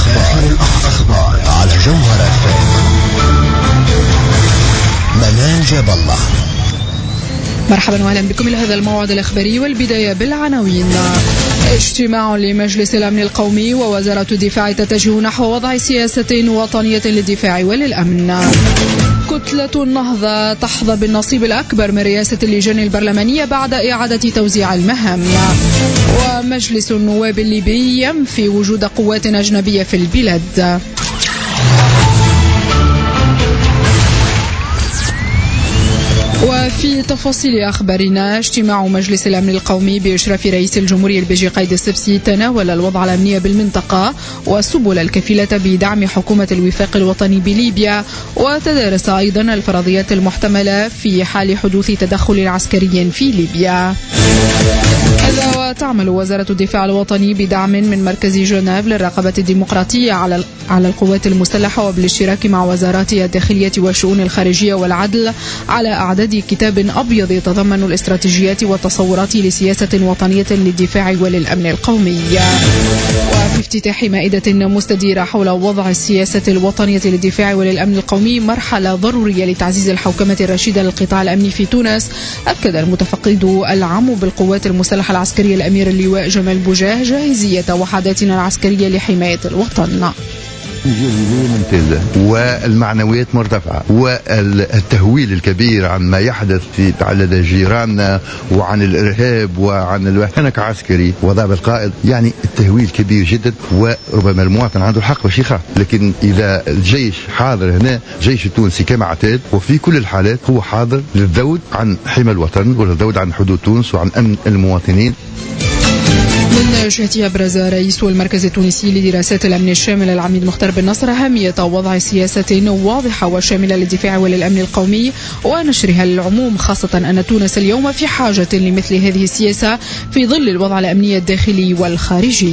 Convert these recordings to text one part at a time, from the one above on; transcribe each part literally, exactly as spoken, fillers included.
آخر الأخبار على جوهرة منال جاب الله. مرحبا واهلا بكم إلى هذا الموعد الإخباري، والبداية بالعناوين. اجتماع لمجلس الأمن القومي ووزارة الدفاع تتجه نحو وضع سياسة وطنية للدفاع وللأمن. كتلة النهضة تحظى بالنصيب الأكبر من رئاسة اللجان البرلمانية بعد إعادة توزيع المهام. ومجلس النواب الليبي ينفي وجود قوات أجنبية في البلاد. وفي تفاصيل أخبارنا، اجتماع مجلس الأمن القومي بإشراف رئيس الجمهورية البيجي قايد السبسي تناول الوضع الأمني بالمنطقة والسبل الكفيلة بدعم حكومة الوفاق الوطني بليبيا، وتدارس أيضا الفرضيات المحتملة في حال حدوث تدخل عسكري في ليبيا. هذا وتعمل وزارة الدفاع الوطني بدعم من مركز جنيف للرقابة الديمقراطية على على القوات المسلحة وبالاشتراك مع وزارات الداخلية والشؤون الخارجية والعدل على أعداد كتاب أبيض يتضمن الاستراتيجيات والتصورات لسياسة وطنية للدفاع وللأمن القومي. وفي افتتاح مائدة مستديرة حول وضع السياسة الوطنية للدفاع وللأمن القومي مرحلة ضرورية لتعزيز الحوكمة الرشيدة للقطاع الأمني في تونس، أكد المتفقد العام بالقوات المسلحة العسكرية الأمير اللواء جمال بوجاه جاهزية وحداتنا العسكرية لحماية الوطن. ممتازة والمعنويات مرتفعة، والتهويل الكبير عن ما يحدث في على جيراننا وعن الإرهاب وعن الو... أنا كعسكري وضابط القائد يعني التهويل كبير جدا، وربما المواطن عنده الحق باش يخاف، لكن إذا الجيش حاضر هنا، جيش التونسي كما اعتاد وفي كل الحالات هو حاضر للذود عن حمى الوطن وللذود عن حدود تونس وعن أمن المواطنين. من جهته أبرز رئيس المركز التونسي لدراسات الأمن الشامل العميد مختار بن نصر أهمية وضع سياسة واضحة وشاملة للدفاع وللأمن القومي ونشرها للعموم، خاصة أن تونس اليوم في حاجة لمثل هذه السياسة في ظل الوضع الأمني الداخلي والخارجي.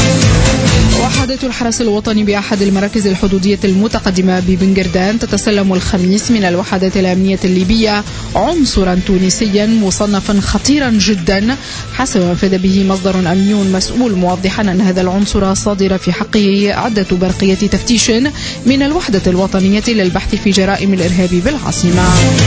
وحدة الحرس الوطني بأحد المراكز الحدودية المتقدمة ببنغردان تتسلم الخميس من الوحدات الأمنية الليبية عنصرا تونسيا مصنفا خطيرا جدا حسب ما أفاد به مصدر أمني مسؤول، موضحا أن هذا العنصر صادر في حقه عدة برقية تفتيش من الوحدة الوطنية للبحث في جرائم الإرهاب بالعاصمة.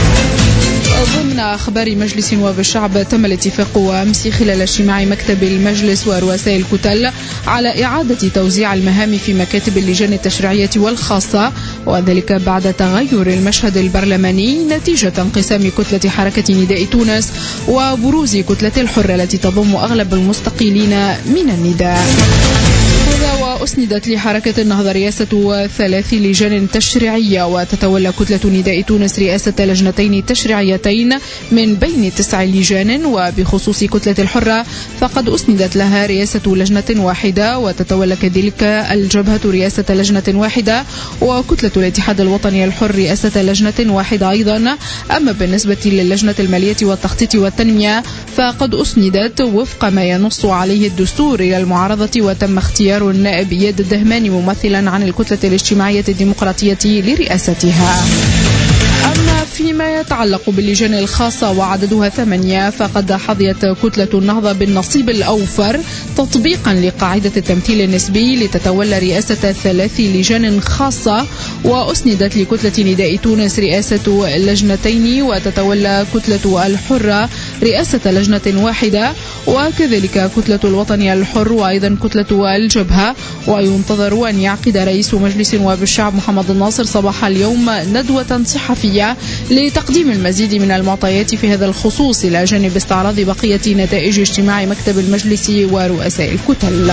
ضمن أخبار مجلس نواب الشعب، تم الاتفاق أمس خلال اجتماع مكتب المجلس ورؤساء الكتل على إعادة توزيع المهام في مكاتب اللجان التشريعية والخاصة، وذلك بعد تغير المشهد البرلماني نتيجة انقسام كتلة حركة نداء تونس وبروز كتلة الحرة التي تضم أغلب المستقيلين من النداء. وأسندت لحركة النهضة رئاسة ثلاث لجان تشريعية، وتتولى كتلة نداء تونس رئاسة لجنتين تشريعيتين من بين تسع لجان، وبخصوص كتلة الحرة فقد أسندت لها رئاسة لجنة واحدة، وتتولى كذلك الجبهة رئاسة لجنة واحدة، وكتلة الاتحاد الوطني الحر رئاسة لجنة واحدة أيضا. أما بالنسبة للجنة المالية والتخطيط والتنمية فقد أسندت وفق ما ينص عليه الدستور إلى المعارضة، وتم اختيار النائب إياد الدهماني ممثلا عن الكتلة الاجتماعية الديمقراطية لرئاستها. أما فيما يتعلق باللجان الخاصة وعددها ثمانية فقد حظيت كتلة النهضة بالنصيب الأوفر تطبيقا لقاعدة التمثيل النسبي لتتولى رئاسة ثلاث لجان خاصة، وأسندت لكتلة نداء تونس رئاسة لجنتين، وتتولى كتلة الحرة رئاسة لجنة واحدة، وكذلك كتلة الوطني الحر وأيضا كتلة الجبهة. وينتظر أن يعقد رئيس مجلس نواب الشعب محمد الناصر صباح اليوم ندوة صحفية لتقديم المزيد من المعطيات في هذا الخصوص، إلى جانب استعراض بقية نتائج اجتماع مكتب المجلس ورؤساء الكتل.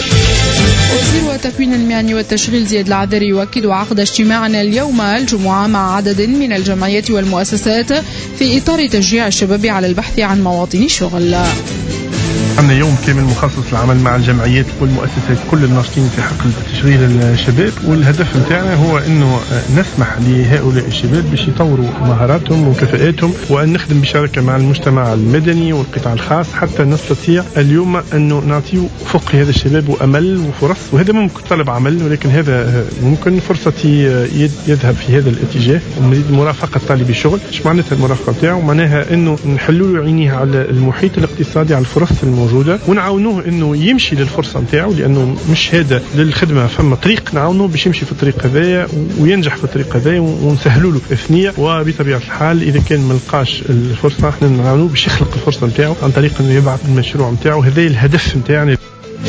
وزير التكوين المهني والتشغيل زياد العذري يؤكد عقد اجتماعنا اليوم الجمعة مع عدد من الجمعيات والمؤسسات في إطار تشجيع الشباب على البحث عن مواطن الشغل. عندنا يوم كامل مخصص للعمل مع الجمعيات والمؤسسات كل الناشطين في حقل تشغيل الشباب، والهدف نتاعنا هو انه نسمح لهؤلاء الشباب باش يطوروا مهاراتهم وكفاءاتهم، وان نخدم بشراكه مع المجتمع المدني والقطاع الخاص حتى نستطيع اليوم انه نعطيو فوق هذا الشباب وامل وفرص. وهذا ممكن طلب عمل، ولكن هذا ممكن فرصتي يذهب في هذا الاتجاه ونريد مرافقه طالب الشغل. ايش معناتها المرافقه نتاعو؟ معناها انه نحلوا له عينيه على المحيط الاقتصادي، على الفرص الموجودة موجودة، ونعاونوه انه يمشي للفرصة نتاعو، لانه مش هذا للخدمة فما طريق، نعاونوه باش يمشي في الطريق هذايا وينجح في الطريق هذايا، ونسهلوا له الثنية. وبطبيعة الحال إذا كان ما لقاش الفرصة احنا نعاونوه باش يخلق الفرصة نتاعو عن طريق انه يبعث المشروع نتاعو. هذا الهدف نتاعنا.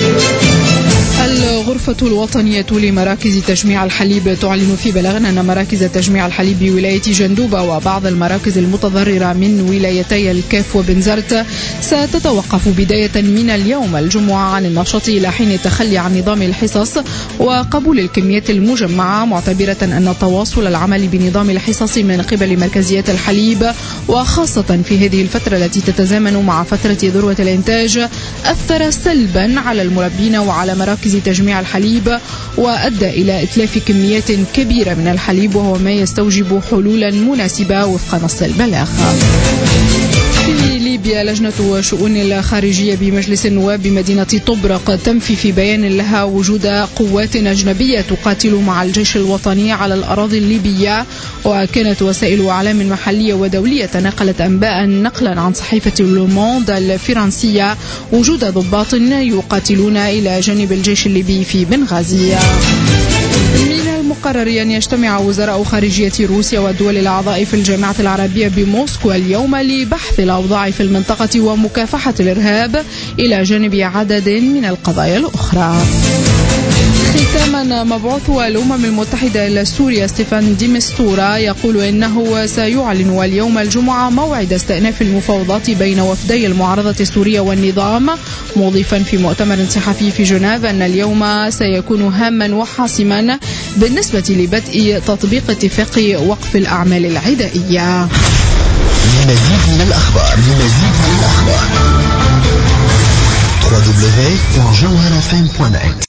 الغرفة الوطنية لمراكز تجميع الحليب تعلن في بلاغ أن مراكز تجميع الحليب بولاية جندوبة وبعض المراكز المتضررة من ولايتي الكاف وبنزرت ستتوقف بداية من اليوم الجمعة عن النشاط إلى حين التخلي عن نظام الحصص وقبول الكميات المجمعة، معتبرة أن تواصل العمل بنظام الحصص من قبل مركزيات الحليب وخاصة في هذه الفترة التي تتزامن مع فترة ذروة الإنتاج أثر سلبا على المربين وعلى مراكز تجميع الحليب، وأدى إلى إتلاف كميات كبيرة من الحليب، وهو ما يستوجب حلولا مناسبة وفق نص البلاغ. في ليبيا لجنة شؤون الخارجية بمجلس النواب بمدينة طبرق تنفي في بيان لها وجود قوات أجنبية تقاتل مع الجيش الوطني على الأراضي الليبية. وكانت وسائل إعلام محلية ودولية نقلت أنباء نقلا عن صحيفة لو موند الفرنسية وجود ضباط يقاتلون إلى جانب الجيش الليبي في بنغازي. من المقرر أن يجتمع وزراء خارجية روسيا والدول الأعضاء في الجامعة العربية بموسكو اليوم لبحث الأوضاع في المنطقة ومكافحة الإرهاب إلى جانب عدد من القضايا الأخرى. ختاما، مبعوث الأمم المتحدة إلى سوريا ستيفان دي مستورا يقول إنه سيعلن اليوم الجمعة موعد استئناف المفاوضات بين وفدي المعارضة السورية والنظام، مضيفا في مؤتمر صحفي في جنيف أن اليوم سيكون هاما وحاسما بالنسبة لبدء تطبيق اتفاق وقف الأعمال العدائية. لمزيد من الأخبار لمزيد من الأخبار دبليو دبليو دبليو دوت جوهرة إف إم دوت نت